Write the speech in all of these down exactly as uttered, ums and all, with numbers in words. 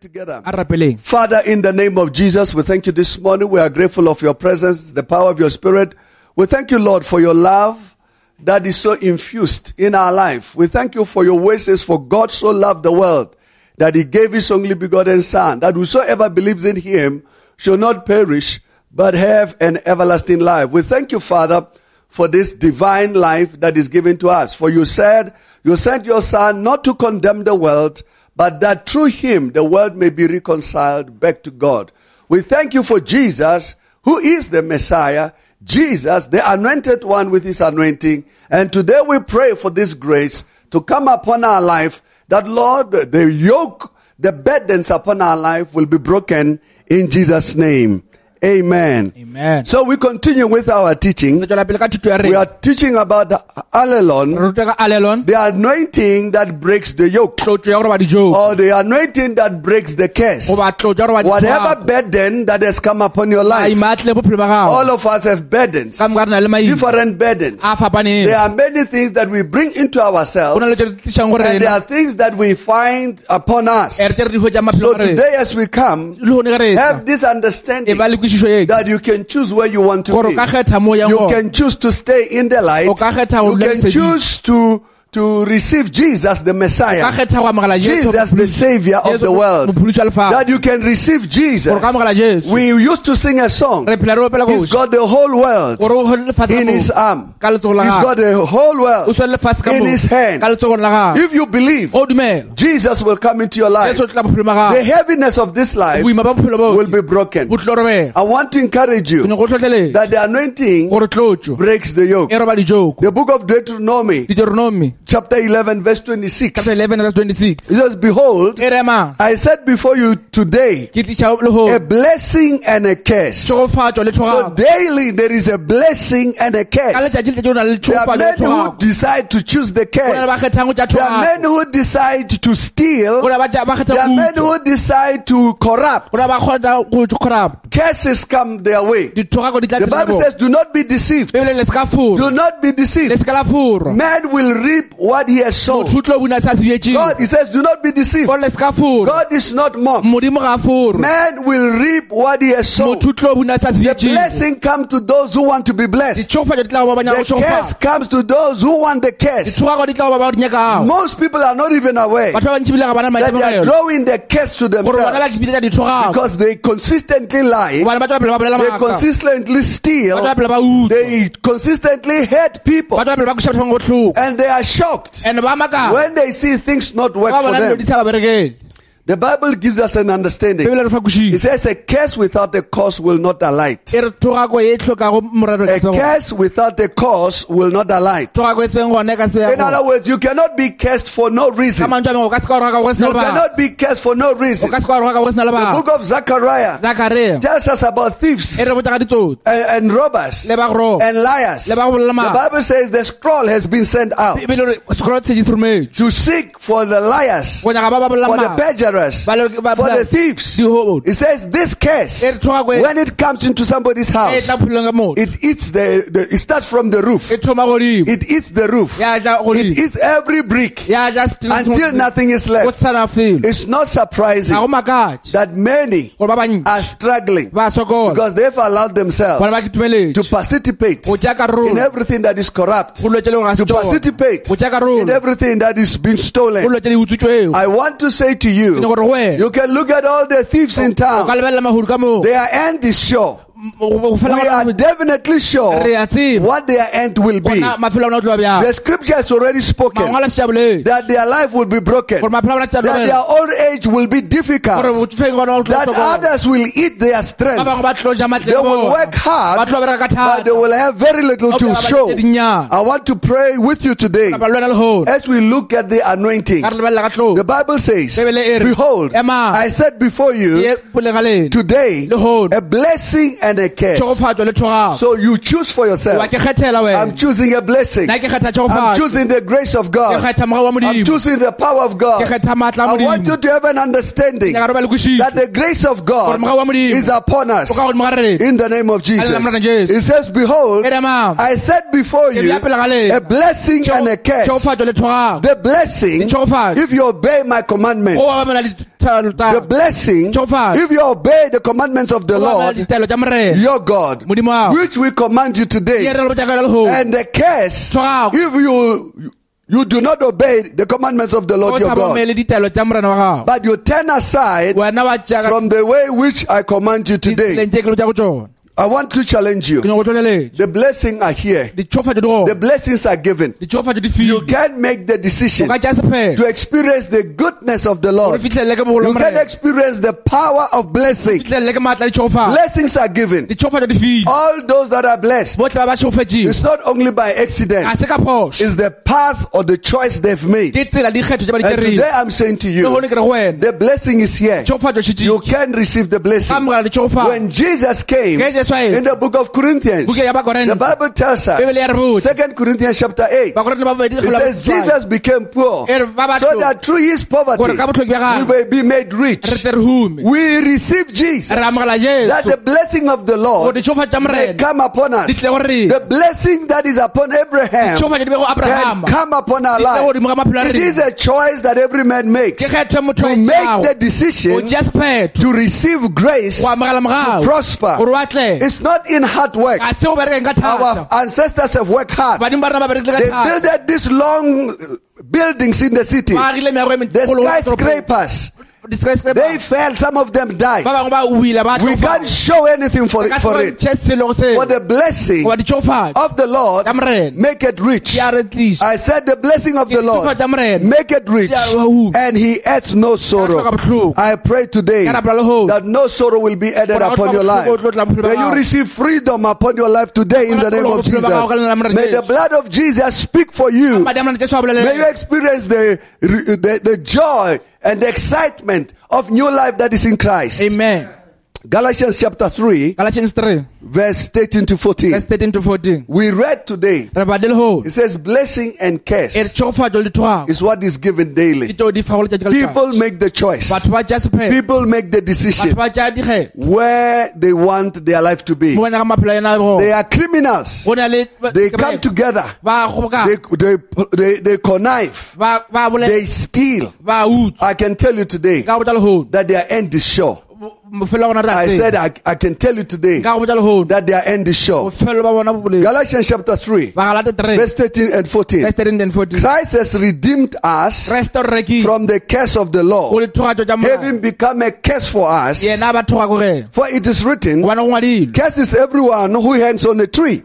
together. Father, in the name of Jesus, we thank you this morning. We are grateful of your presence, the power of your spirit. We thank you, Lord, for your love that is so infused in our life. We thank you for your ways. For God so loved the world that he gave his only begotten Son, that whosoever believes in him shall not perish, but have an everlasting life. We thank you, Father, for this divine life that is given to us. For you said, you sent your Son not to condemn the world, but that through him the world may be reconciled back to God. We thank you for Jesus, who is the Messiah, Jesus, the anointed one with his anointing. And today we pray for this grace to come upon our life, that, Lord, the yoke, the burdens upon our life will be broken in Jesus' name. Amen. Amen. So we continue with our teaching. We are teaching about Allelon, the anointing that breaks the yoke, or the anointing that breaks the curse. Whatever burden that has come upon your life, all of us have burdens, different burdens. There are many things that we bring into ourselves, and there are things that we find upon us. So today as we come, have this understanding that you can choose where you want to be. You can choose to stay in the light. You can choose to to receive Jesus the Messiah, Jesus the Savior of the world, that you can receive Jesus. We used to sing a song, he's got the whole world in his arm, he's got the whole world in his hand. If you believe, Jesus will come into your life. The heaviness of this life will be broken. I want to encourage you that the anointing breaks the yoke. The book of Deuteronomy chapter eleven verse twenty-six. Chapter eleven verse twenty-six. It says, behold, I set before you today a blessing and a curse. So daily there is a blessing and a curse. There are men who decide to choose the curse. There are men who decide to steal. There are men who decide to corrupt. Curses come their way. The Bible says, do not be deceived. Do not be deceived. Man will reap what he has sown. God, he says, do not be deceived. God is not mocked. Man will reap what he has sown. The blessing comes to those who want to be blessed. The curse comes to those who want the curse. Most people are not even aware that they are drawing the curse to themselves, because they consistently lie, they consistently steal, they consistently hate people, and they are shocked when they see things not work for them. The Bible gives us an understanding. It says a curse without a cause will not alight. A curse without a cause will not alight. In other words, you cannot be cursed for no reason. You cannot be cursed for no reason. The book of Zechariah tells us about thieves and, and robbers and liars. The Bible says the scroll has been sent out to seek for the liars, for the perjurers, for the thieves. It says this curse, when it comes into somebody's house, it eats the, the it starts from the roof. It eats the roof. It eats every brick until nothing is left. It's not surprising that many are struggling because they've allowed themselves to participate in everything that is corrupt, to participate in everything that is being stolen. I want to say to you, you can look at all the thieves in town. Their end is sure. We are definitely sure what their end will be. The scripture has already spoken that their life will be broken, that their old age will be difficult, that others will eat their strength. They will work hard, but they will have very little to show. I want to pray with you today as we look at the anointing. The Bible says, behold, I set before you today a blessing and a curse. So you choose for yourself. I'm choosing a blessing. I'm choosing the grace of God. I'm choosing the power of God. I want you to have an understanding that the grace of God is upon us in the name of Jesus. It says, behold, I set before you a blessing and a curse. The blessing, if you obey my commandments, The blessing, if you obey the commandments of the Lord, your God, which we command you today, and the curse, if you you do not obey the commandments of the Lord your God, but you turn aside from the way which I command you today, I want to challenge you. The blessings are here. The blessings are given. You can make the decision to experience the goodness of the Lord. You can experience the power of blessing. Blessings are given. All those that are blessed, it's not only by accident. It's the path or the choice they've made. And today I'm saying to you, the blessing is here. You can receive the blessing. When Jesus came, in the book of Corinthians, the Bible tells us, Second Corinthians chapter eight, it says Jesus became poor so that through his poverty we may be made rich. We receive Jesus, that the blessing of the Lord may come upon us. The blessing that is upon Abraham can come upon our life. It is a choice that every man makes, to make the decision to receive grace, to prosper. It's not in hard work. Our ancestors have worked hard. They built these long buildings in the city, the skyscrapers. They fell, some of them died. We can't show anything for it. For, it. For the blessing of the Lord, make it rich. I said the blessing of the Lord, make it rich, and he adds no sorrow. I pray today that no sorrow will be added upon your life. May you receive freedom upon your life today in the name of Jesus. May the blood of Jesus speak for you. May you experience the, the, the joy and the excitement of new life that is in Christ. Amen. Galatians chapter three, Galatians three, verse thirteen to fourteen. Verse thirteen to fourteen. We read today. It says blessing and curse is what is given daily. People make the choice. People make the decision where they want their life to be. They are criminals. They come together. They, they, they, they connive. They steal. I can tell you today that their end is sure. I said I, I can tell you today that their end is sure. Galatians chapter three, verse thirteen and fourteen. Christ has redeemed us from the curse of the law, having become a curse for us. For it is written, curse is everyone who hangs on the tree.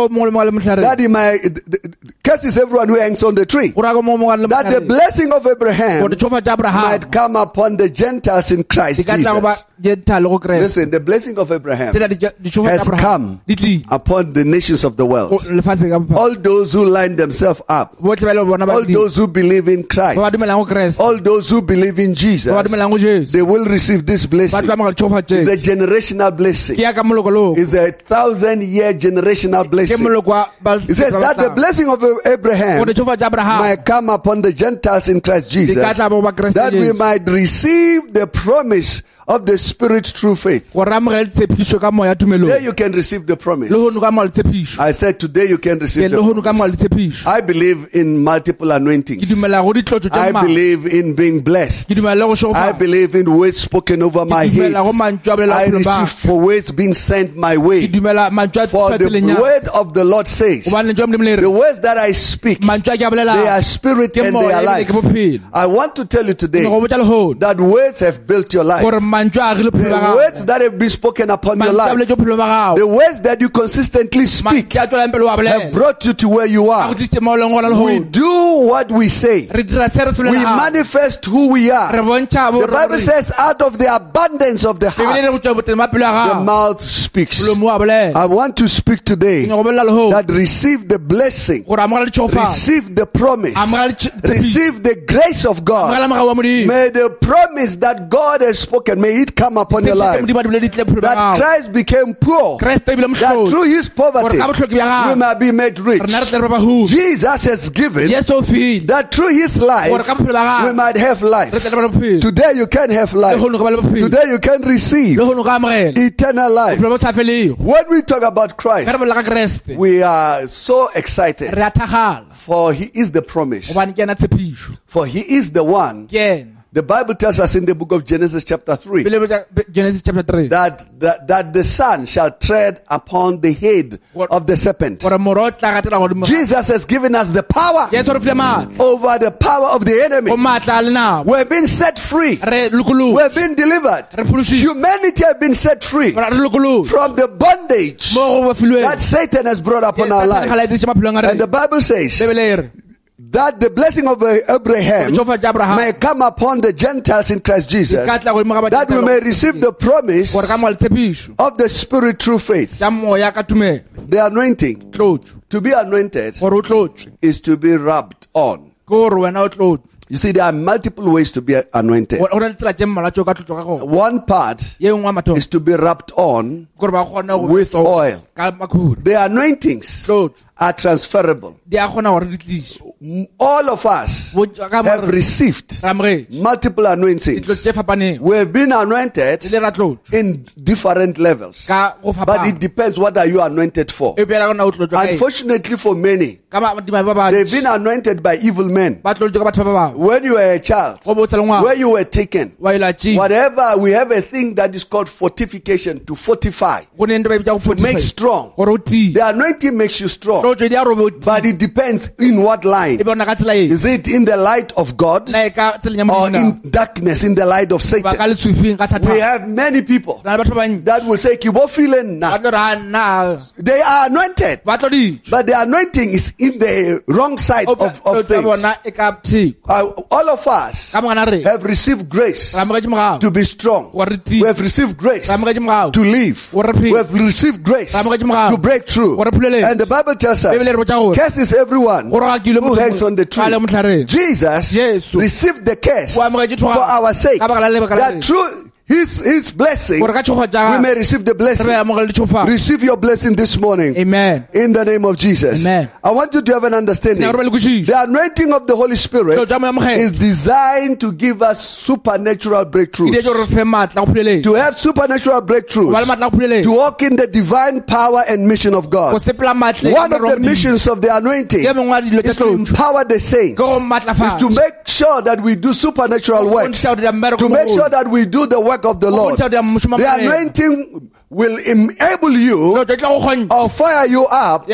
That he might, curse is everyone who hangs on the tree. That the blessing of Abraham might come upon the Gentiles in Christ Jesus. Listen, the blessing of Abraham has come upon the nations of the world. All those who line themselves up, all those who believe in Christ, all those who believe in Jesus, they will receive this blessing. It's a generational blessing. It's a thousand year generational blessing. It says that the blessing of Abraham might come upon the Gentiles in Christ Jesus, that we might receive the promise of the Spirit through faith. There you can receive the promise. I said today you can receive the promise. I believe in multiple anointings. I believe in being blessed. I believe in words spoken over my head. I receive for words being sent my way. For the word of the Lord says, the words that I speak, they are spirit and they are life. I want to tell you today that words have built your life. The words that have been spoken upon your life, the words that you consistently speak, have brought you to where you are. We do what we say. We manifest who we are. The Bible says, out of the abundance of the heart, the mouth speaks. I want to speak today that receive the blessing, receive the promise, receive the grace of God. May the promise that God has spoken, may it come upon your life. That Christ became poor, that through his poverty we might be made rich. Jesus has given that through his life we might have life. Today you can have life. Today you can receive eternal life. When we talk about Christ, we are so excited, for he is the promise, for he is the one The Bible tells us in the book of Genesis chapter three Genesis chapter three that, that, that the son shall tread upon the head of the serpent. Jesus has given us the power over the power of the enemy. We've been set free. We've been delivered. Humanity has been set free from the bondage that Satan has brought upon our life. And the Bible says that the blessing of Abraham may come upon the Gentiles in Christ Jesus, that we may receive the promise of the Spirit through faith. The anointing, to be anointed, is to be rubbed on. You see, there are multiple ways to be anointed. One part is to be rubbed on with oil. The anointings are transferable. All of us have received multiple anointings. We have been anointed in different levels, but it depends what are you anointed for. Unfortunately for many, they've been anointed by evil men. When you were a child, where you were taken, whatever, we have a thing that is called fortification, to fortify, to make strong. The anointing makes you strong, but it depends in what line. Is it in the light of God or in darkness, in the light of Satan? We have many people that will say, they are anointed, but the anointing is in the wrong side of, of things. Uh, all of us have received grace to be strong. We have received grace to live. We have received grace to break through. And the Bible tells us, curses everyone who hangs on the tree. Jesus received the curse for our sake, that through His, his blessing, we may receive the blessing. Receive your blessing this morning. Amen. In the name of Jesus. Amen. I want you to have an understanding. The anointing of the Holy Spirit is designed to give us supernatural breakthroughs. To have supernatural breakthroughs. To walk in the divine power and mission of God. One of the missions of the anointing is to empower the saints. Is to make sure that we do supernatural works. To make sure that we do the work of the Lord. The anointing will enable you or fire you up,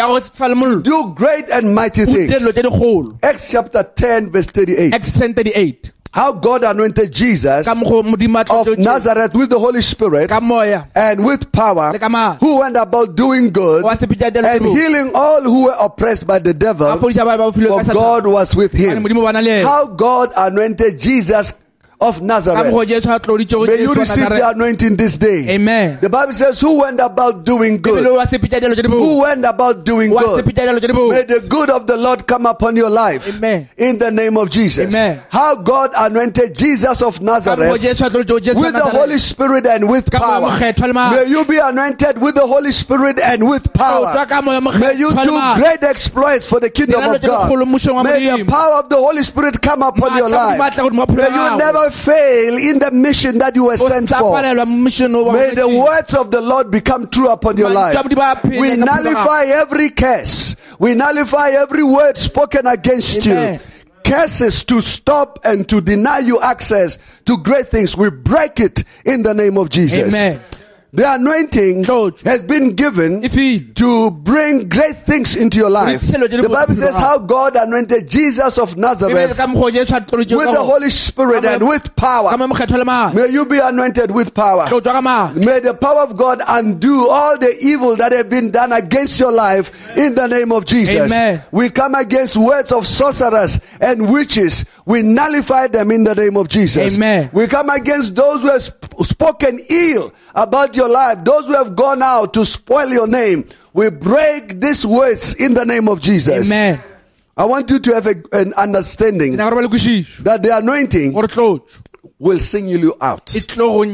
do great and mighty things. Acts chapter ten verse thirty-eight. Acts ten thirty-eight. How God anointed Jesus of Nazareth with the Holy Spirit and with power, who went about doing good and healing all who were oppressed by the devil, for God was with him. How God anointed Jesus of Nazareth. May you receive the anointing this day. Amen. The Bible says, who went about doing good? Who went about doing good? May the good of the Lord come upon your life. Amen. In the name of Jesus. Amen. How God anointed Jesus of Nazareth with the Holy Spirit and with power. May you be anointed with the Holy Spirit and with power. May you do great exploits for the kingdom of God. May the power of the Holy Spirit come upon your life. May you never fail in the mission that you were sent for. May the words of the Lord become true upon your life. We nullify every curse. We nullify every word spoken against you. Curses to stop and to deny you access to great things. We break it in the name of Jesus. Amen. The anointing has been given to bring great things into your life. The Bible says how God anointed Jesus of Nazareth with the Holy Spirit and with power. May you be anointed with power. May the power of God undo all the evil that have been done against your life in the name of Jesus. Amen. We come against words of sorcerers and witches. We nullify them in the name of Jesus. Amen. We come against those who have sp- spoken ill about your life, those who have gone out to spoil your name. We break these words in the name of Jesus. Amen. I want you to have a, an understanding that the anointing will single you out.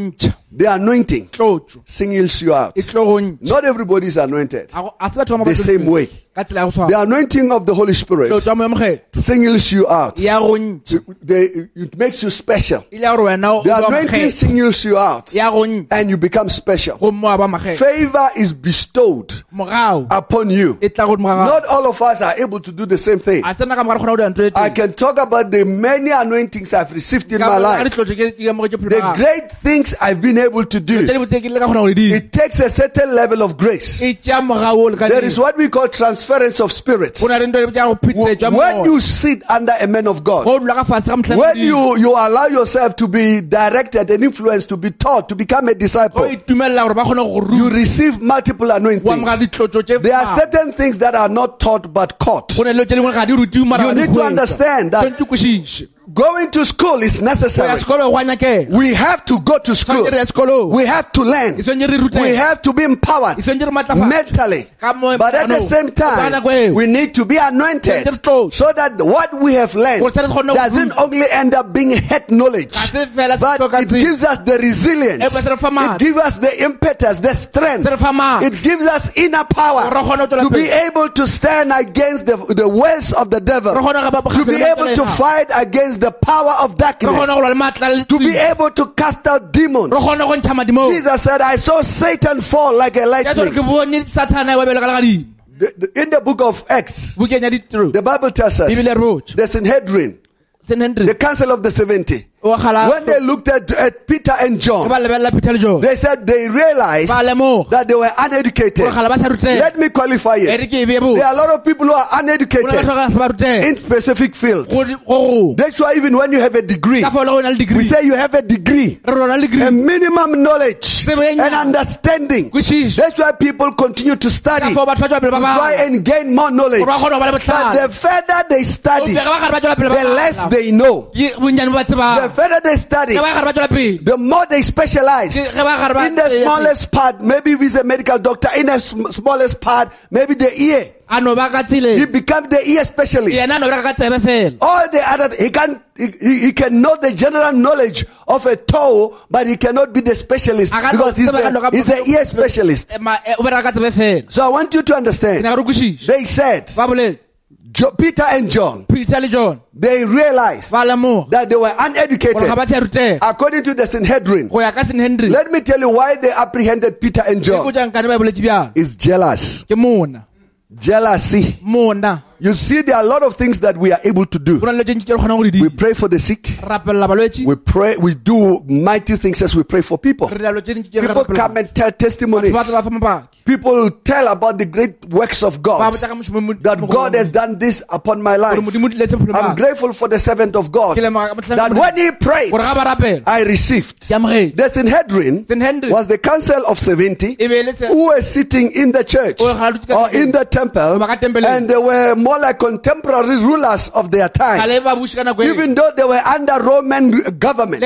The anointing singles you out. Not everybody is anointed the same way. The anointing of the Holy Spirit singles you out. It makes you special. The anointing singles you out and you become special. Favor is bestowed upon you. Not all of us are able to do the same thing. I can talk about the many anointings I've received in my life. The great things I've been able to do. It takes a certain level of grace. There is what we call transference of spirits. When you sit under a man of God, when you, you allow yourself to be directed and influenced, to be taught, to become a disciple, you receive multiple anointings. There are certain things that are not taught but caught. You need to understand that going to school is necessary. We have to go to school. We have to learn. We have to be empowered mentally. But at the same time, we need to be anointed so that what we have learned doesn't only end up being head knowledge, but it gives us the resilience. It gives us the impetus, the strength. It gives us inner power to be able to stand against the, the wells of the devil, to be able to fight against the power of darkness, to be able to cast out demons. Jesus said, I saw Satan fall like a lightning. The, the, in the book of Acts, the Bible tells us the Sanhedrin, the council of the seventy, when they looked at, at Peter and John, they said they realized that they were uneducated. Let me qualify it. There are a lot of people who are uneducated in specific fields. That's why even when you have a degree, we say you have a degree, a minimum knowledge and understanding. That's why people continue to study, try and gain more knowledge. But the further they study, the less they know. The further they study, the more they specialize. In the smallest part, maybe if he's a medical doctor, in the smallest part, maybe the ear. He becomes the ear specialist. All the other, he can he, he can know the general knowledge of a toe, but he cannot be the specialist because he's a, he's an ear specialist. So I want you to understand. They said, Jo- Peter and John, Peter John, they realized that they were uneducated according to the Sanhedrin. Let me tell you why they apprehended Peter and John. It's jealous. Jealousy. You see, there are a lot of things that we are able to do. We pray for the sick. We pray, we do mighty things as we pray for people. People come and tell testimonies. People tell about the great works of God. That God has done this upon my life. I'm grateful for the servant of God. That when he prayed, I received. The Sanhedrin was the council of seventy who were sitting in the church or in the temple, and they were more like contemporary rulers of their time, even though they were under Roman government.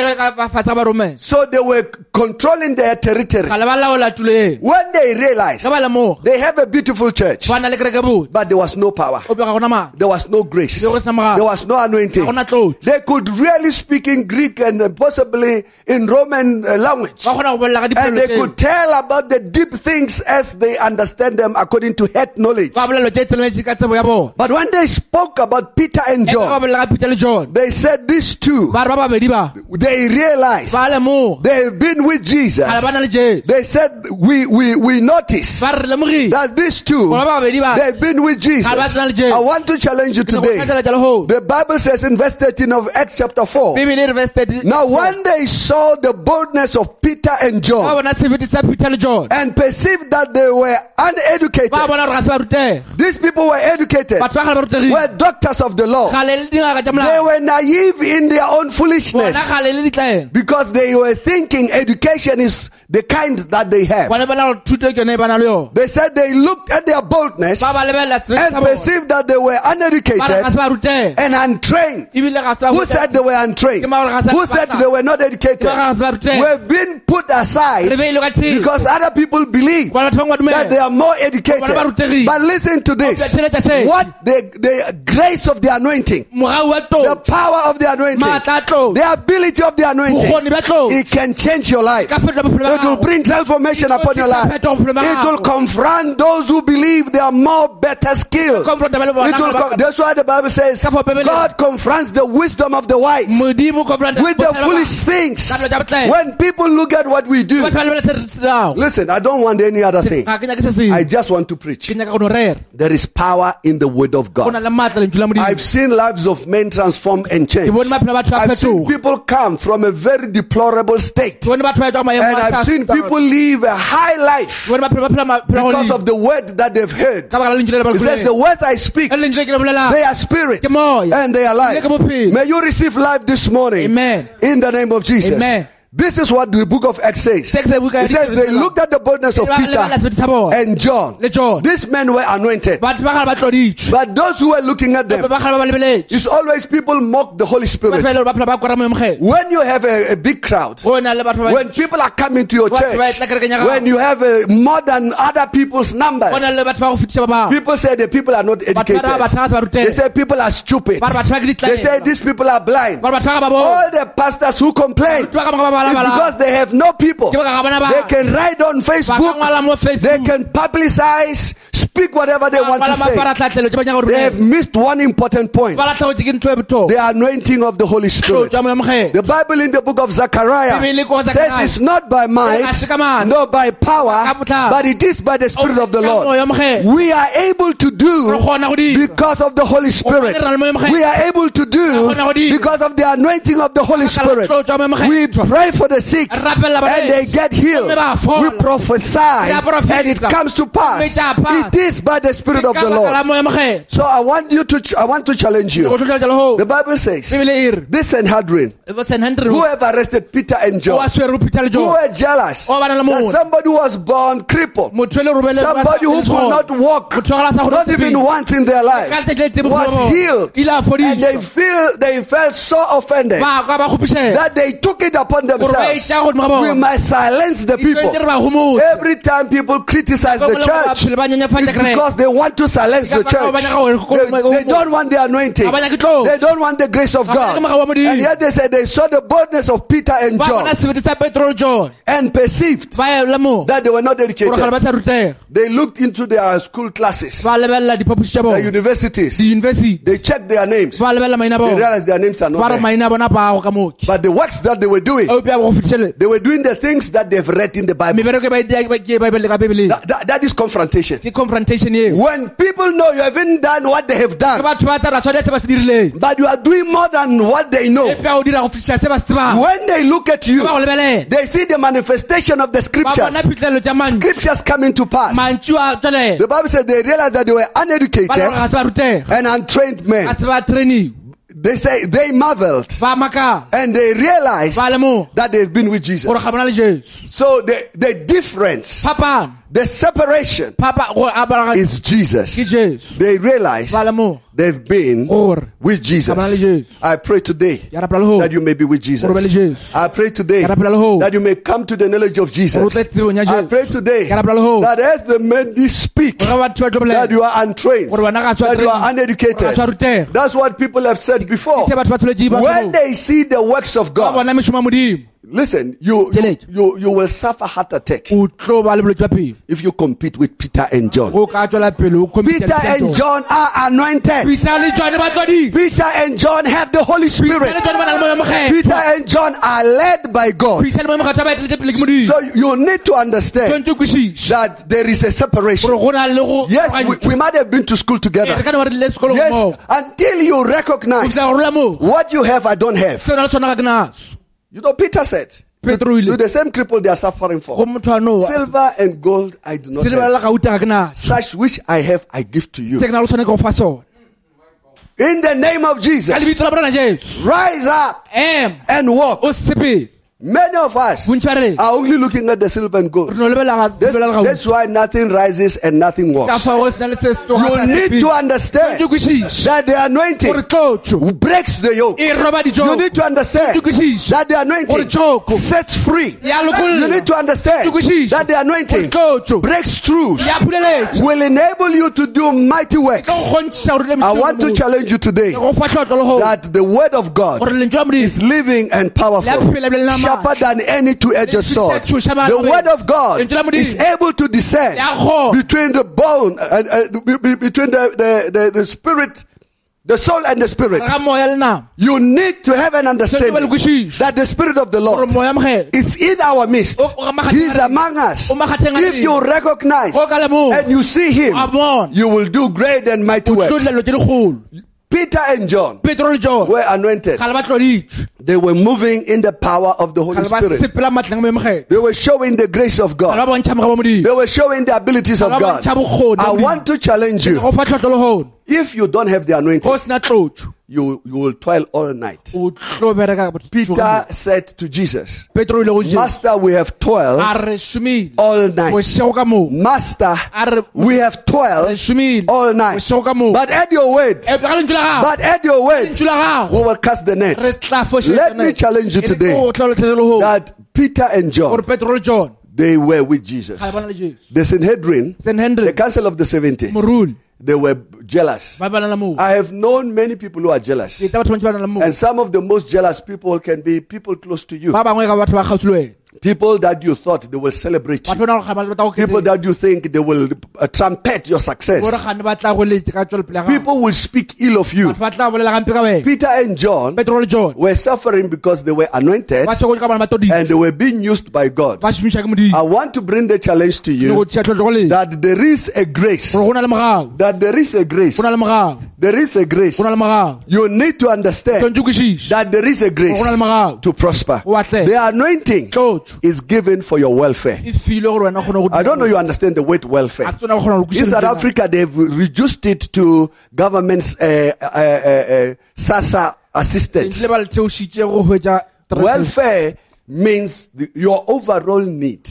So they were controlling their territory. When they realized they have a beautiful church, but there was no power, there was no grace, there was no anointing. They could really speak in Greek and possibly in Roman language, and they could tell about the deep things as they understand them according to head knowledge. But when they spoke about Peter and John, they said these two, they realized they've been with Jesus. They said, we, we, we noticed that these two, they've been with Jesus. I want to challenge you today. The Bible says in verse thirteen of Acts chapter four, now when they saw the boldness of Peter and John and perceived that they were uneducated, these people were educated, were doctors of the law. They were naive in their own foolishness because they were thinking education is the kind that they have. They said they looked at their boldness and perceived that they were uneducated and untrained. Who said they were untrained? Who said they were not educated? We've been put aside because other people believe that they are more educated. But listen to this. What the, the grace of the anointing, the power of the anointing, the ability of the anointing, it can change your life. It will bring transformation upon your life. It will confront those who believe they are more better skilled. It will, that's why the Bible says God confronts the wisdom of the wise with the foolish things. When people look at what we do, listen, I don't want any other thing. I just want to preach. There is power in the word of God. I've seen lives of men transform and change. I've seen people come from a very deplorable state. And I've seen people live a high life because of the word that they've heard. It says the words I speak, they are spirit and they are life. May you receive life this morning. Amen. In the name of Jesus. Amen. This is what the book of Acts says. It says they looked at the boldness of Peter and John. These men were anointed. But those who were looking at them, it's always people mock the Holy Spirit. When you have a, a big crowd, when people are coming to your church, when you have a, more than other people's numbers, people say the people are not educated. They say people are stupid. They say these people are blind. All the pastors who complain, it's because they have no people. They can write on Facebook. They can publicize, speak whatever they want to say. They have missed one important point. The anointing of the Holy Spirit. The Bible in the book of Zechariah says it's not by might, nor by power, but it is by the Spirit of the Lord. We are able to do because of the Holy Spirit. We are able to do because of the anointing of the Holy Spirit. We pray for the sick and they get healed. We prophesy and it comes to pass. It is by the Spirit of the Lord. So I want you to I want to challenge you. The Bible says this Sanhedrin who have arrested Peter and John, who were jealous that somebody was born crippled, somebody who could not walk, not even once in their life, was healed, and they feel they felt so offended that they took it upon themselves. We must silence the people. Every time people criticize the church, it's because they want to silence the church. They, they don't want the anointing. They don't want the grace of God. And yet they said they saw the boldness of Peter and John and perceived that they were not educated. They looked into their school classes, their universities. They checked their names. They realized their names are not there. But the works that they were doing, they were doing the things that they've read in the Bible. That, that, that is confrontation. When people know you haven't done what they have done, but you are doing more than what they know, when they look at you, they see the manifestation of the scriptures. Scriptures coming to pass. The Bible says they realized that they were uneducated and untrained men. They say they marveled and they realized that they've been with Jesus. So the, the difference, the separation is Jesus. They realize they've been with Jesus. I pray today that you may be with Jesus. I pray today that you may come to the knowledge of Jesus. I pray today that as the men speak, that you are untrained, that you are uneducated. That's what people have said before. When they see the works of God, listen, you, you, you, you will suffer heart attack if you compete with Peter and John. Peter and John are anointed. Peter and John have the Holy Spirit. Peter and John are led by God. So you need to understand that there is a separation. Yes, we, we might have been to school together. Yes, until you recognize what you have, I don't have. You know, Peter said, to the same cripple they are suffering for. Silver and gold I do not have. Such which I have, I give to you. In the name of Jesus, rise up and walk. Many of us are only looking at the silver and gold. That's, that's why nothing rises and nothing walks. You need to understand that the anointing breaks the yoke. You need to understand that the anointing sets free. You need to understand that the anointing breaks through, will enable you to do mighty works. I want to challenge you today that the word of God is living and powerful, sharper than any two-edged sword. The word of God is able to discern between the bone and uh, between the, the, the, the spirit, the soul and the spirit. You need to have an understanding that the Spirit of the Lord is in our midst. He is among us. If you recognize and you see Him, you will do great and mighty works. Peter and John were anointed. They were moving in the power of the Holy Spirit. They were showing the grace of God. They were showing the abilities of God. I want to challenge you. If you don't have the anointing, you, you will toil all night. Peter said to Jesus, Master, we have toiled all night. Master, we have toiled all night. But at your word, but at your word, we will cast the net. Let me challenge you today that Peter and John, they were with Jesus. The Sanhedrin, the Council of the seventy, they were jealous. I have known many people who are jealous. And some of the most jealous people can be people close to you. People that you thought they will celebrate you. People that you think they will uh, trumpet your success. People will speak ill of you. Peter and John were suffering because they were anointed and they were being used by God. I want to bring the challenge to you that there is a grace. That there is a grace. There is a grace. You need to understand that there is a grace to prosper. The anointing is given for your welfare. I don't know you understand the word welfare. In South Africa, they've reduced it to government's uh, uh, uh, uh, SASSA assistance. Welfare means the, your overall need.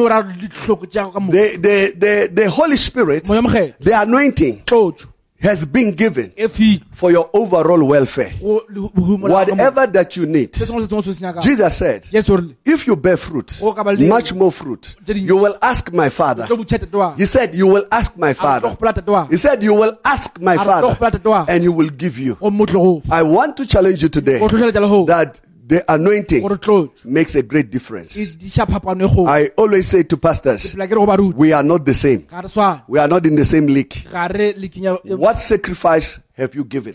The, the, the, the Holy Spirit, the anointing, has been given for your overall welfare. Whatever that you need. Jesus said, if you bear fruit, much more fruit, you will ask my Father. He said, you will ask my Father. He said, you will ask my Father and he will give you. I want to challenge you today that the anointing makes a great difference. I always say to pastors, we are not the same. We are not in the same league. What sacrifice have you given?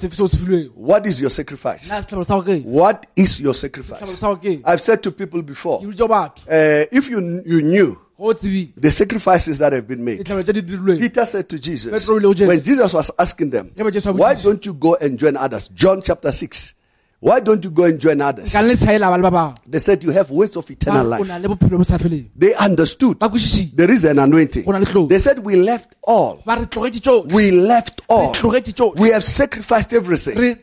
What is your sacrifice? What is your sacrifice? I've said to people before, uh, if you, you knew the sacrifices that have been made. Peter said to Jesus, when Jesus was asking them, why don't you go and join others? John chapter six. Why don't you go and join others? They said you have ways of eternal life. They understood there is an anointing. They said we left all. We left all. We have sacrificed everything.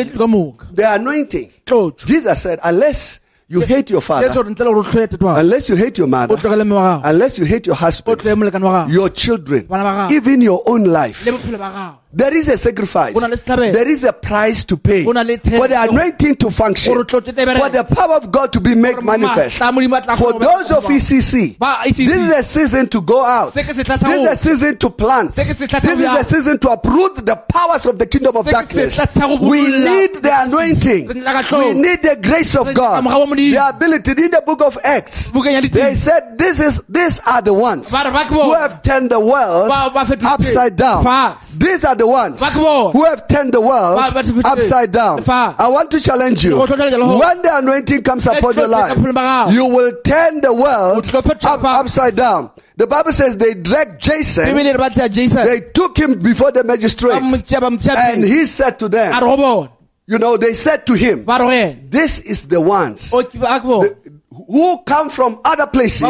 The anointing. Jesus said, unless you hate your father, unless you hate your mother, unless you hate your husband, your children, even your own life, there is a sacrifice. There is a price to pay for the anointing to function, for the power of God to be made manifest. For those of E C C, this is a season to go out. This is a season to plant. This is a season to uproot the powers of the kingdom of darkness. We need the anointing. We need the grace of God. The ability. In the book of Acts, they said this is these are the ones who have turned the world upside down. These are the ones who have turned the world upside down. I want to challenge you. When the anointing comes upon your life, you will turn the world up, upside down. The Bible says they dragged Jason. They took him before the magistrate, and he said to them, you know, they said to him, this is the ones the, who come from other places,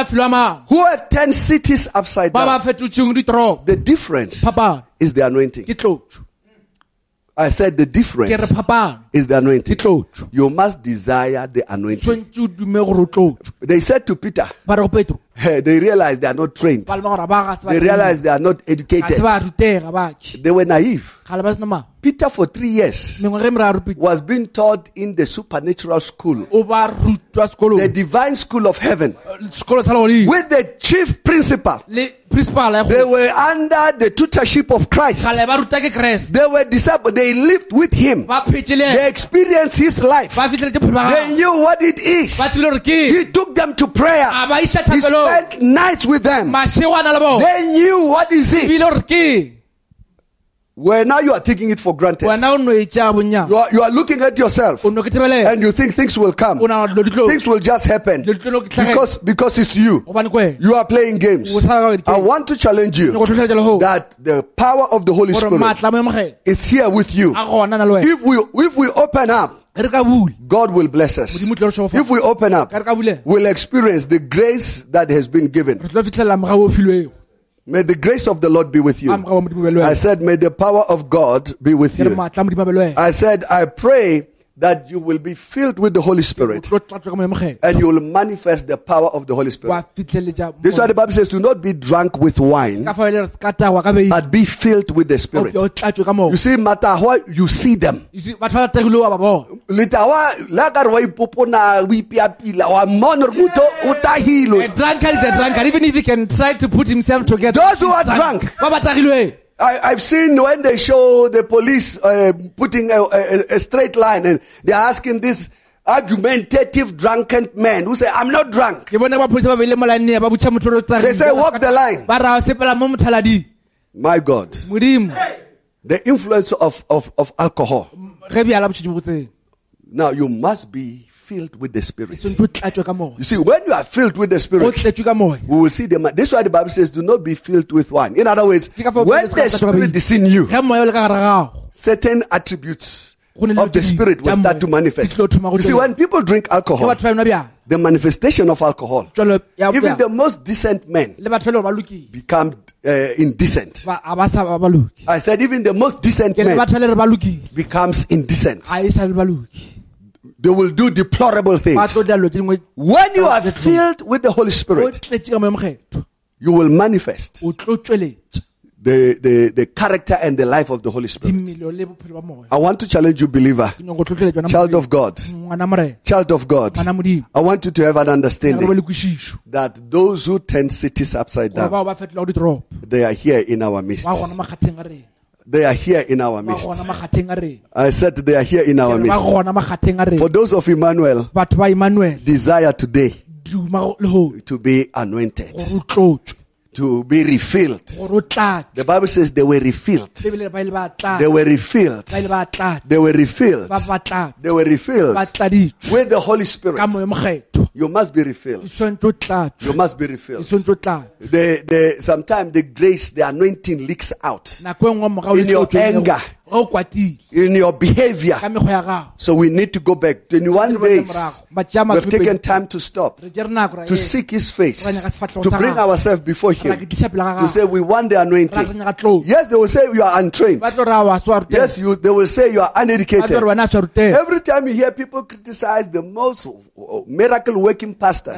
who have ten cities upside down. The difference is the anointing. I said the difference is the anointing. You must desire the anointing. They said to Peter, they realized they are not trained. They realized they are not educated. They were naive. Peter for three years was being taught in the supernatural school, the divine school of heaven, with the chief principal. They were under the tutorship of Christ. They were disciples. They lived with him. They experienced his life. They knew what it is. He took them to prayer. He spent nights with them. They knew what is it. Where now you are taking it for granted. You are, you are looking at yourself and you think things will come. Things will just happen because, because it's you. You are playing games. I want to challenge you that the power of the Holy Spirit is here with you. If we, if we open up, God will bless us. If we open up, we'll experience the grace that has been given. May the grace of the Lord be with you. I said, may the power of God be with you. I said, I pray that you will be filled with the Holy Spirit and you will manifest the power of the Holy Spirit. This is why the Bible says, do not be drunk with wine, but be filled with the Spirit. You see, matter what you see them. A drunkard is a drunkard, even if he can try to put himself together. Those who are drunk. I, I've seen when they show the police uh, putting a, a, a straight line and they're asking this argumentative drunken man who say, I'm not drunk. They say, walk the line. My God. The influence of, of, of alcohol. Now you must be filled with the Spirit. You see, when you are filled with the Spirit, we will see them. This is why the Bible says, do not be filled with wine. In other words, when the Spirit is in you, certain attributes of the Spirit will start to manifest. You see, when people drink alcohol, the manifestation of alcohol, even the most decent men become uh, indecent. I said, even the most decent men becomes indecent. They will do deplorable things. When you are filled with the Holy Spirit, you will manifest the, the, the character and the life of the Holy Spirit. I want to challenge you, believer, child of God, child of God. I want you to have an understanding that those who turn cities upside down, they are here in our midst. They are here in our midst. I said they are here in our midst. For those of Emmanuel, desire today to be anointed, to be refilled. The Bible says they were refilled. They were refilled. They were refilled. They were refilled with the Holy Spirit. You must be refilled. You must be refilled. The, the, sometimes the grace, the anointing leaks out in your anger, in your behavior. So we need to go back. twenty-one days, we have taken time to stop, to seek His face, to bring ourselves before Him, to say we want the anointing. Yes, they will say you are untrained. Yes, you, they will say you are uneducated. Every time you hear people criticize the most miracle working pastors,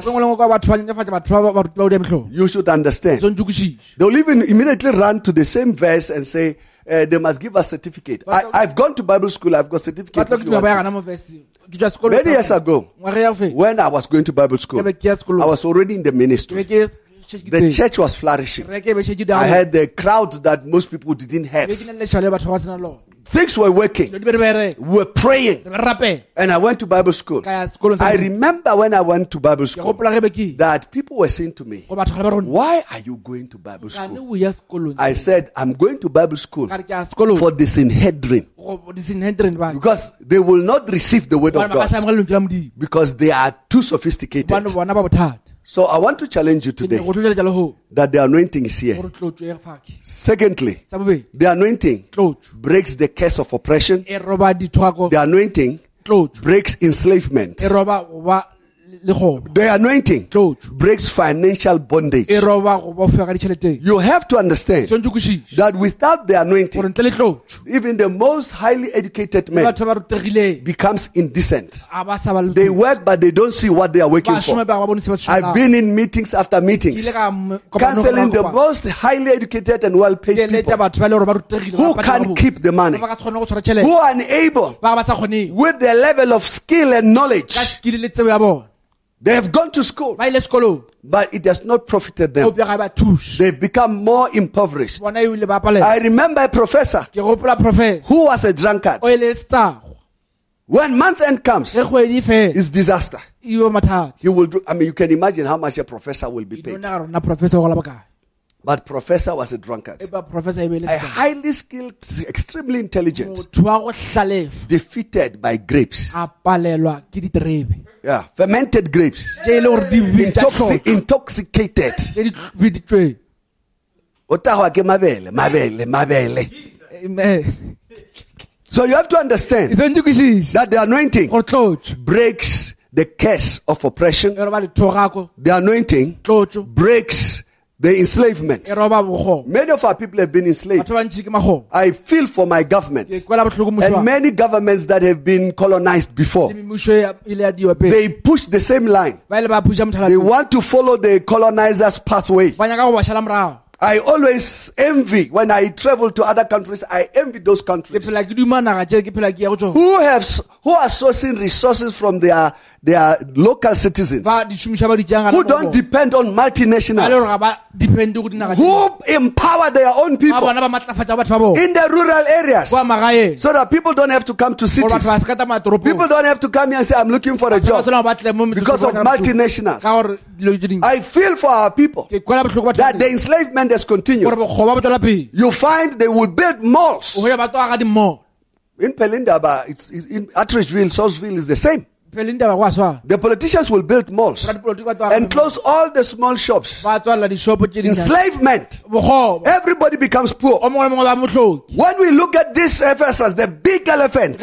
you should understand. They will even immediately run to the same verse and say, Uh, they must give us certificate. I, I've gone to Bible school. I've got certificate. Many years ago, when I was going to Bible school, I was already in the ministry. The church was flourishing. I had the crowd that most people didn't have. Things were working. We were praying. And I went to Bible school. I remember when I went to Bible school that people were saying to me, why are you going to Bible school? I said, I'm going to Bible school for the Sanhedrin. Because they will not receive the word of God. Because they are too sophisticated. So I want to challenge you today that the anointing is here. Secondly, the anointing breaks the curse of oppression. The anointing breaks enslavement. The anointing breaks financial bondage. You have to understand that without the anointing, even the most highly educated man becomes indecent. They work, but they don't see what they are working for. I've been in meetings after meetings, counseling the most highly educated and well-paid people who can't keep the money, who are unable with their level of skill and knowledge. They have gone to school, but it has not profited them. They've become more impoverished. I remember a professor who was a drunkard. When month end comes, it's disaster. He will do, I mean, you can imagine how much a professor will be paid. But professor was a drunkard. A highly skilled, extremely intelligent, defeated by grapes. Yeah, fermented grapes. Intoxi- intoxicated. So you have to understand that the anointing breaks the curse of oppression. The anointing breaks the enslavement. Many of our people have been enslaved. I feel for my government and many governments that have been colonized before. They push the same line. They want to follow the colonizer's pathway. I always envy when I travel to other countries. I envy those countries who have who are sourcing resources from their their local citizens, who don't depend on multinationals, who empower their own people in the rural areas, so that people don't have to come to cities. People don't have to come here and say, "I'm looking for a job," because of multinationals. I feel for our people that the enslavement has continued. You find they will build malls. In Pelindaba, it's, it's in Atteridgeville, Sourceville is the same. The politicians will build malls and close all the small shops. Enslavement. Everybody becomes poor. When we look at this Ephesus, the big elephant,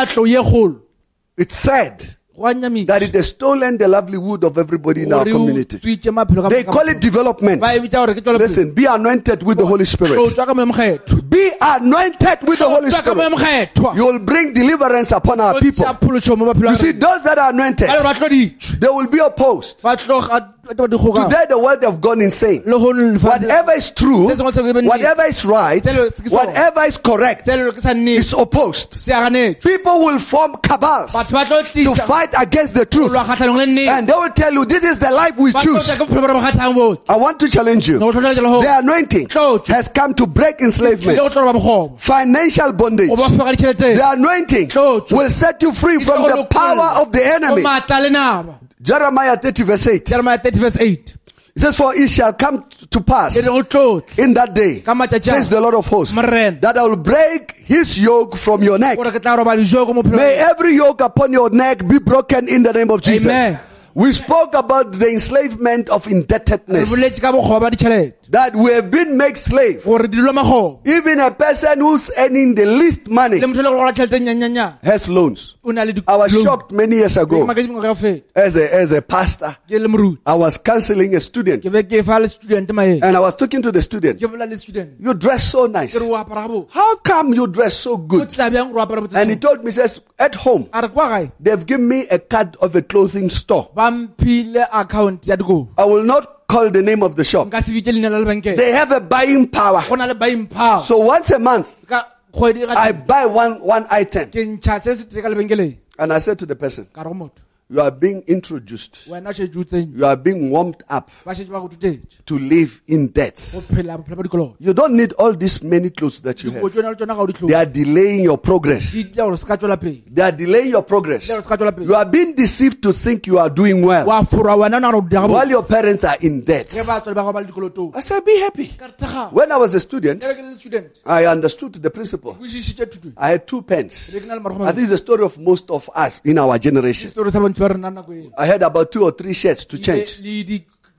it's sad that it has stolen the livelihood of everybody in our community. They call it development. Listen, be anointed with the Holy Spirit. Be anointed with the Holy Spirit. You will bring deliverance upon our people. You see, those that are anointed, they will be opposed. Today the world have gone insane. Whatever is true, whatever is right, whatever is correct is opposed. People will form cabals to fight against the truth, and they will tell you this is the life we choose. I want to challenge you. The anointing has come to break enslavement, financial bondage. The anointing will set you free from the power of the enemy. Jeremiah thirty verse eight. Jeremiah thirty verse eight. It says, "For it shall come to pass in that day, says the Lord of hosts, that I will break his yoke from your neck. May every yoke upon your neck be broken in the name of Jesus." Amen. We spoke about the enslavement of indebtedness, that we have been made slave. Even a person who's earning the least money has loans. I was shocked many years ago as a, as a pastor. I was counseling a student, and I was talking to the student. "You dress so nice. How come you dress so good?" And he told me, says, "At home, they've given me a card of a clothing store. I will not call the name of the shop. They have a buying power. So once a month, I buy one, one item." And I said to the person, "You are being introduced. You are being warmed up to live in debts. You don't need all these many clothes that you have. They are delaying your progress. They are delaying your progress. You are being deceived to think you are doing well, while your parents are in debt." I said, "Be happy." When I was a student, I understood the principle. I had two pens. I think it's the story of most of us in our generation. I had about two or three shirts to change.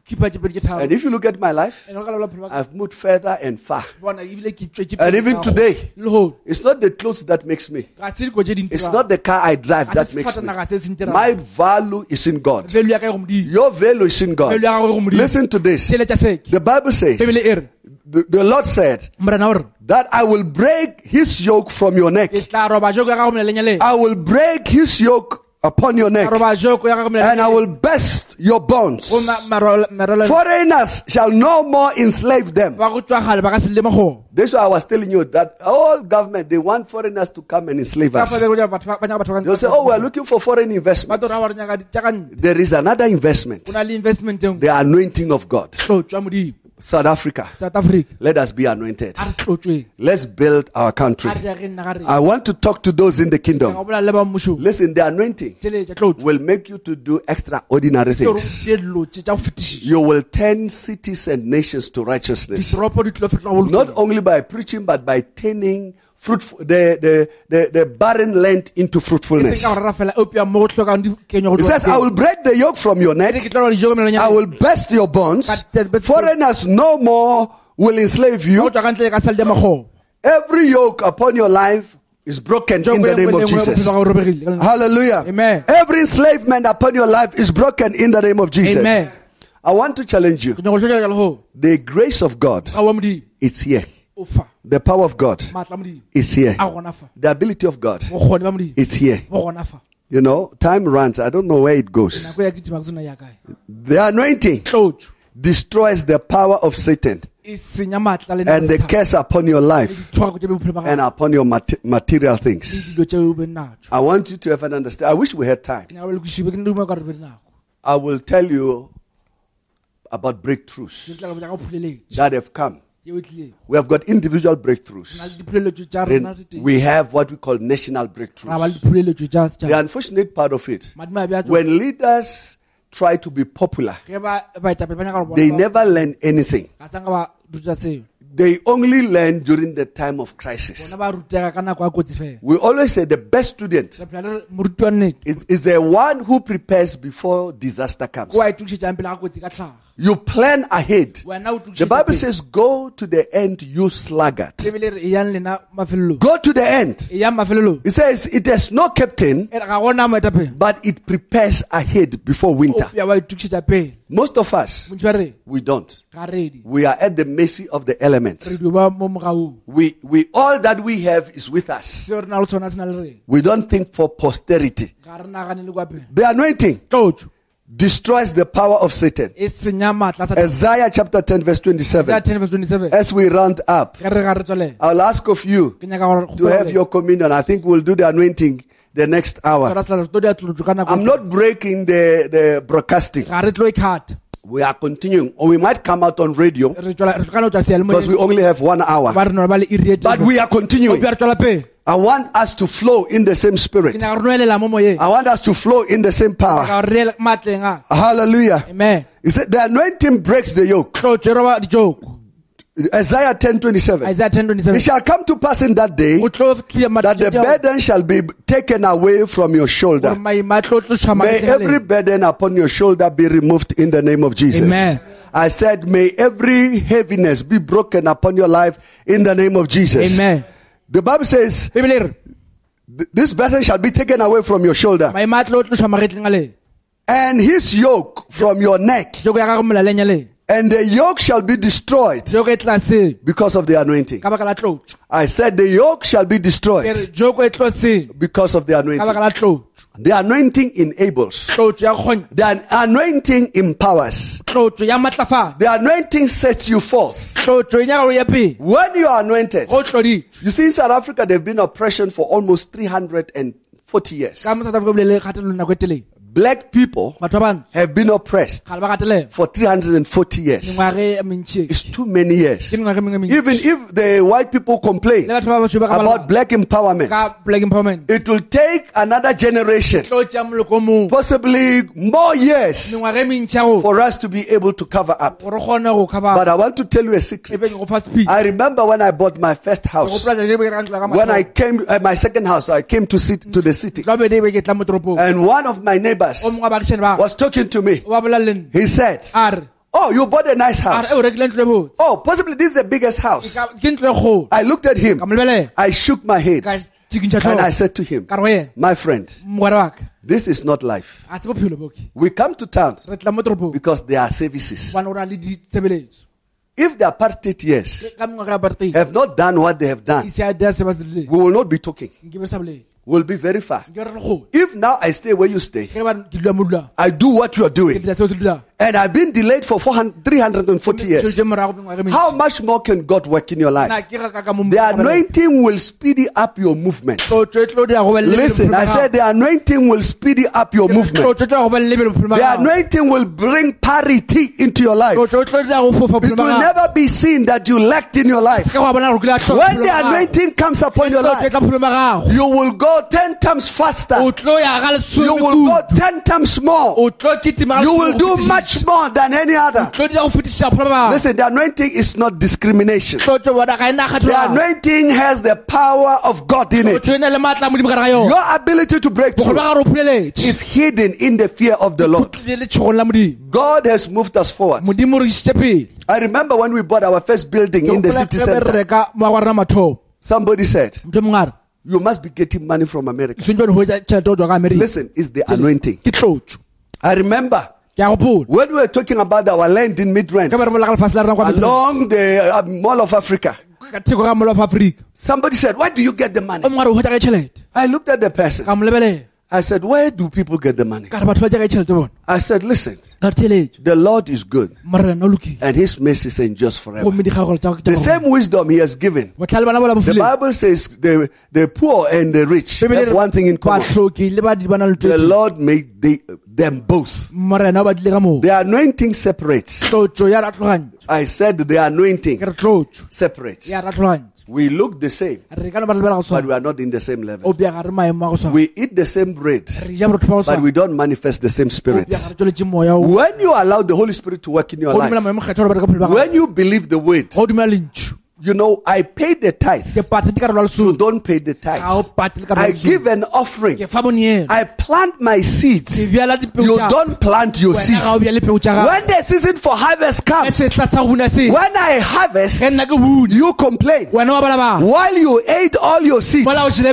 And if you look at my life, I've moved further and far. And even today, it's not the clothes that makes me. It's not the car I drive that makes me. My value is in God. Your value is in God. Listen to this. The Bible says, the, the Lord said that I will break his yoke from your neck. I will break his yoke upon your neck, and I will burst your bonds. Foreigners shall no more enslave them. This is why I was telling you that all government, they want foreigners to come and enslave us. They'll say, oh, we're looking for foreign investment. There is another investment, the anointing of God. South Africa. South Africa. Let us be anointed. Let's build our country. I want to talk to those in the kingdom. Listen, the anointing will make you to do extraordinary things. You will turn cities and nations to righteousness. Not only by preaching, but by turning fruitful, the, the, the, the barren land into fruitfulness. He says, I will break the yoke from your neck. I will burst your bonds. Foreigners no more will enslave you. Every yoke upon your life is broken in the name of Jesus. Hallelujah. Amen. Every enslavement upon your life is broken in the name of Jesus. Amen. I want to challenge you. The grace of God is here. The power of God is here. The ability of God is here. You know, time runs. I don't know where it goes. The anointing destroys the power of Satan and the curse upon your life and upon your mat- material things. I want you to have an understanding. I wish we had time. I will tell you about breakthroughs that have come. We have got individual breakthroughs. We have what we call national breakthroughs. The unfortunate part of it, when leaders try to be popular, they never learn anything. They only learn during the time of crisis. We always say the best student is, is the one who prepares before disaster comes. You plan ahead. The Bible says, go to the end, you sluggard. Go to the end. It says, it has no captain, but it prepares ahead before winter. Most of us, we don't. We are at the mercy of the elements. We, we, all that we have is with us. We don't think for posterity. The anointing destroys the power of Satan. Isaiah chapter ten verse twenty-seven. As we round up, I'll ask of you to have your communion. I think we'll do the anointing the next hour. I'm not breaking the, the broadcasting. We are continuing, or we might come out on radio because we only have one hour. But we are continuing. I want us to flow in the same spirit. I want us to flow in the same power. Hallelujah. Amen. He said the anointing breaks the yoke. Isaiah ten twenty-seven. Isaiah ten twenty-seven. It shall come to pass in that day that the burden shall be taken away from your shoulder. May every burden upon your shoulder be removed in the name of Jesus. Amen. I said, may every heaviness be broken upon your life in the name of Jesus. Amen. The Bible says, this burden shall be taken away from your shoulder, and his yoke from your neck. And the yoke shall be destroyed because of the anointing. I said the yoke shall be destroyed because of the anointing. The anointing enables. The anointing empowers. The anointing sets you forth. When you are anointed, you see in South Africa there have been oppression for almost three hundred forty years. Black people have been oppressed for three hundred forty years. It's too many years. Even if the white people complain about black empowerment, it will take another generation, possibly more years, for us to be able to cover up. But I want to tell you a secret. I remember when I bought my first house. When I came, uh, my second house, I came to sit to the city. And one of my neighbors was talking to me. He said, all Oh, you bought a nice house. Oh, possibly this is the biggest house. I looked at him. I shook my head. And I said to him, my friend, this is not life. We come to town because there are services. If the apartheid years have not done what they have done, we will not be talking. We'll be very far. If now I stay where you stay, I do what you are doing, and I've been delayed for three hundred forty years, how much more can God work in your life? The anointing will speed up your movement. Listen, I said the anointing will speed up your movement. The anointing will bring parity into your life. It will never be seen that you lacked in your life. When the anointing comes upon your life, you will go ten times faster. You will go ten times more. You will do much more than any other. Listen, the anointing is not discrimination. The anointing has the power of God in it. Your ability to break through is hidden in the fear of the Lord. God has moved us forward. I remember when we bought our first building in the city center. Somebody said, you must be getting money from America. Listen, it's the anointing. I remember when we were talking about our land in Midrand, along the uh, Mall of Africa, somebody said, where do you get the money? I looked at the person. I said, where do people get the money? I said, listen, the Lord is good, and His mercy endures forever. The same wisdom He has given. The Bible says the, the poor and the rich have one thing in common. The Lord made the, them both. The anointing separates. I said the anointing separates. We look the same, but we are not in the same level. We eat the same bread, but we don't manifest the same spirit. When you allow the Holy Spirit to work in your life, when you believe the word, you know, I pay the tithes. You don't pay the tithes. I give an offering. I plant my seeds. You don't plant your seeds. When the season for harvest comes, when I harvest, you complain. While you ate all your seeds.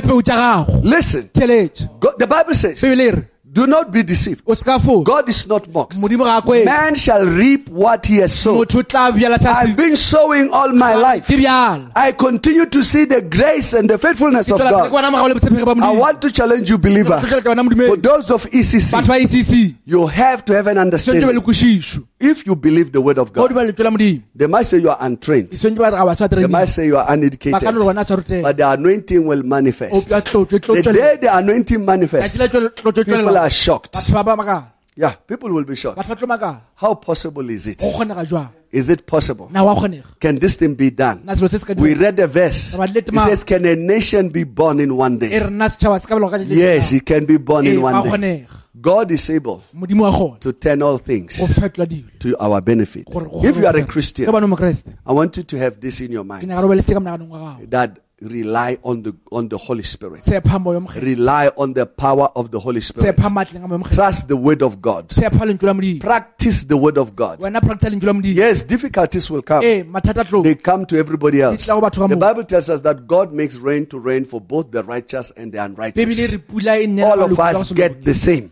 Listen, God, the Bible says, do not be deceived. God is not mocked. Man shall reap what he has sown. I've been sowing all my life. I continue to see the grace and the faithfulness of God. I want to challenge you, believer. For those of E C C, you have to have an understanding. If you believe the word of God, they might say you are untrained. They might say you are uneducated. But the anointing will manifest. The day the anointing manifests, people are shocked. Yeah, people will be shocked. How possible is it? Is it possible? Can this thing be done? We read a verse. It says, can a nation be born in one day? Yes, it can be born in one day. God is able to turn all things to our benefit. If you are a Christian, I want you to have this in your mind, that rely on the on the Holy Spirit. Rely on the power of the Holy Spirit. Trust the word of God. Practice the word of God. Yes, difficulties will come. They come to everybody else. The Bible tells us that God makes rain to rain for both the righteous and the unrighteous. All of us get the same.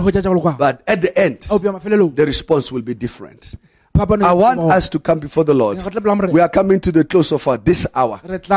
But at the end, the response will be different. I want us to come before the Lord. We are coming to the close of our, this hour.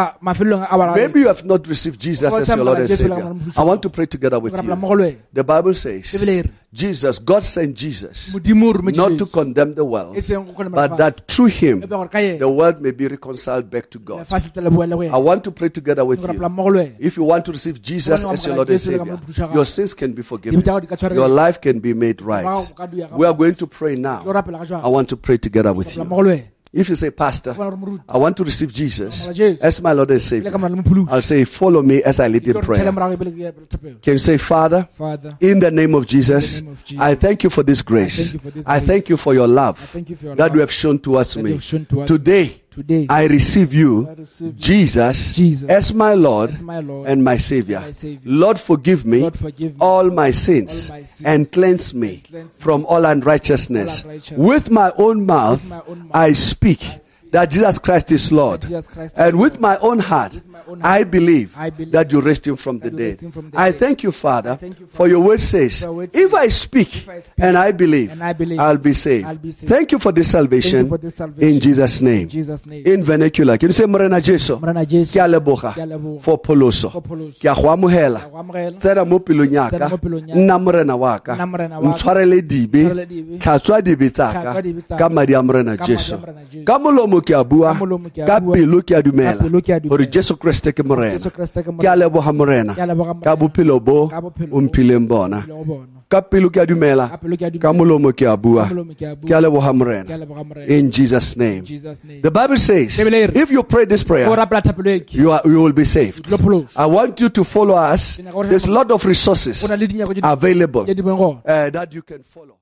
Maybe you have not received Jesus as your Lord and Savior. I want to pray together with you. The Bible says, Jesus, God sent Jesus not to condemn the world, but that through Him the world may be reconciled back to God. I want to pray together with you. If you want to receive Jesus as your Lord and Savior, your sins can be forgiven. Your life can be made right. We are going to pray now. I want to pray together with you. If you say, Pastor, I want to receive Jesus as my Lord and Savior, I'll say, follow me as I lead in prayer. Can you say, Father, in the name of Jesus, I thank you for this grace. I thank you for your love that you have shown towards me. Today, today, I receive you, I receive Jesus, Jesus, as my Lord, as my Lord and my Savior. my Savior. Lord, forgive me, Lord, forgive me all my sins, all my sins, and cleanse me and cleanse me from all unrighteousness. all unrighteousness. With my own mouth, With my own mouth, I speak that Jesus Christ is Lord. Jesus Christ is And with Lord. my own heart, With my own I heart, believe, I believe that you raised him from the that you raised dead. him from the I dead. thank you, Father, I thank you, for Father, your word says, for your word if says, I speak, if I speak and I believe, and I believe, I'll be saved. I'll be saved. Thank you for this Thank you salvation, for this salvation. in Jesus' name. In Jesus' name. In vernacular, can you say Morena Jesu? Morena Jesu. Ke a leboga Ke a leboga. for pholoso. For pholoso. Ke a go amogela. Ke a go amogela. Tsena mo pelong ya Tsena ka. mo pelong ya ka. Nna morena wa ka. Nna morena wa ka. Ntshwarele dibe. Ntshwarele dibe. Tlhatswa dibe tsa ka. Tlhatswa dibe tsa Ka ka. madi a morena Ka madi a Jesu. morena Jesu. Ka molomo ke a bua. Ka molomo ke a Ka bua. pelo ke a Ka dumela. pelo ke a dumela. Gore Jesu Kriste ke morena. Jesu Kriste ke morena. Ke a leboga morena. Ke a leboga morena. Ka bophelo bo Ka bophelo o mphileng bona. bo bona. Ka pelo ke a dumela. Ka pelo ke a dumela. Ka molomo ke a bua. Ka molomo ke a bua. Ke a leboga Ke a morena. leboga morena. In Jesus' name. In Jesus' name. The Bible says, Bibele e re, if you pray this prayer, o rapela thapelo e ke, you are you will be saved. o tlo pholosa. I want you to follow us. There's a lot of resources Go na le dinyako tse di- available tse di beng gona. uh, that you can follow.